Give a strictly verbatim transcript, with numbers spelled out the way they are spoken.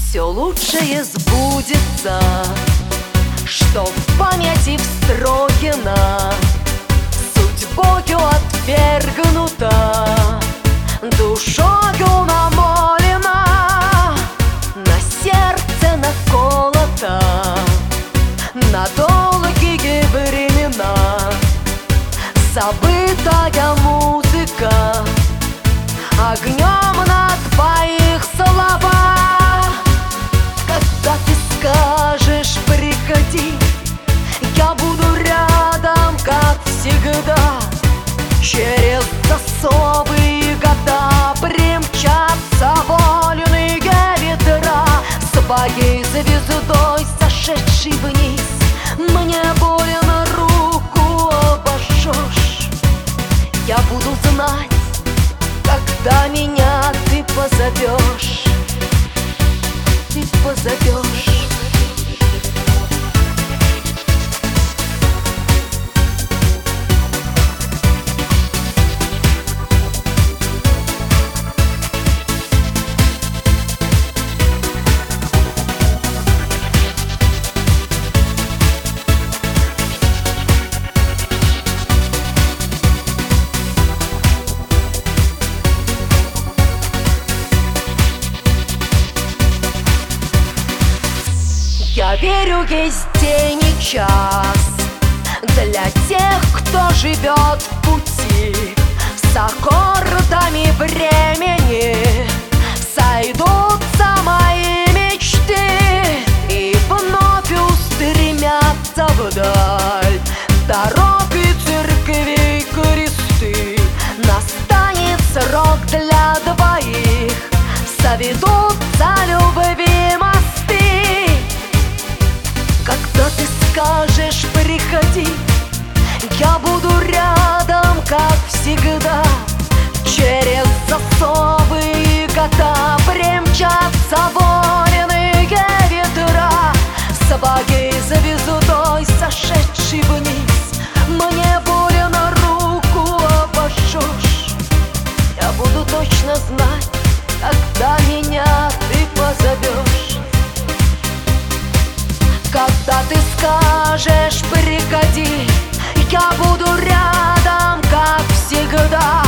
все лучшее сбудется, что в памяти встроено, судьбою отвергнута, душою намолена, на сердце наколота на долгие времена. Забытая музыка огнем на твоих слова. Когда ты скажешь приходи, я буду рядом, как всегда. Через засовы года примчатся вольные ветра, своей звездой сошедший вниз. Мне больно руку обожжешь. Я буду знать, когда меня ты позовешь. Ты позовешь. Я верю, есть день и час для тех, кто живет в пути. С аккордами времени сойдутся мои мечты, и вновь устремятся вдаль дороги церквей кресты. Настанет срок для двоих, соведутся любви мосты. Когда ты скажешь приходи, я буду рядом, как всегда. Через засовы и года примчатся вольные ветра, своей звездой сошедший вниз. Мне больно руку обожжешь. Я буду точно знать, когда меня ты позовешь. Когда ты скажешь приходи, я буду рядом, как всегда.